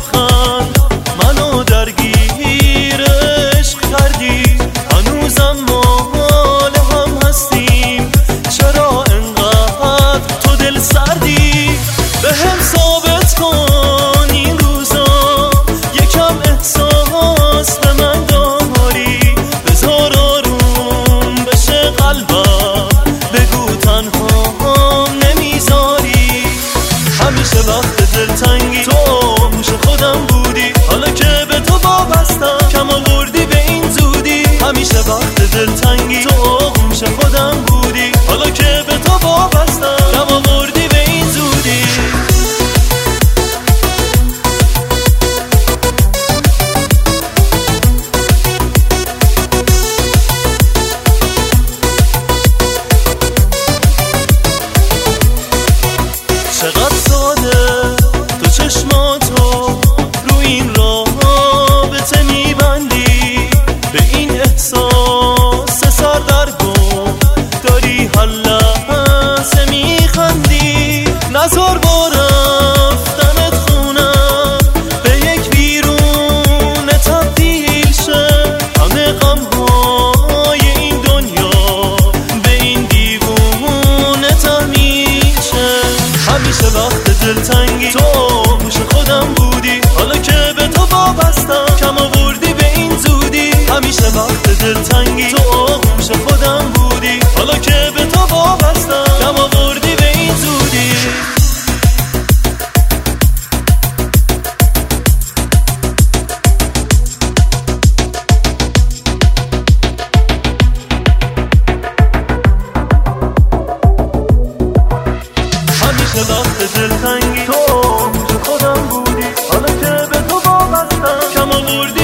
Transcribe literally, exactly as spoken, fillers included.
لبخند منو درگیر عشق کردی. هنوزم مال هم هستیم، چرا انقدر تو دل سردی؟ به هم ثابت کن این روزا یکم احساس به من داری. بذار آروم بشه قلبم، بگو تنها نمیذاری. همیشه وقت دلتنگی تو آغوش خودم بودی، حالا که به تو وابستم کم آوردی به این زودی. همیشه وقت دلتنگی تو آغوش خودم بودی، حالا که به تو وابستم کم آوردی به این زودی. چقدر ساده تو چشماتو رو این رابطه میبندی، به این احساس سردرگم داری هر لحظه میخندی. نذار با رفتنت خونم به یک ویرونه تبدیل شه، همه غمهای این دنیا به این دیوونه تحمیل شه. همیشه وقت دلتنگی تو آغوش خودم بودی، حالا که به تو وابستم کم آوردی به این زودی. همیشه وقت دلتنگی تو آغوش خودم بودی، حالا که به تو وابستم کم آوردی به این زودی. همیشه وقت دلتنگی تو آغوش خودم بودی، حالا که به تو وابستم کم آوردی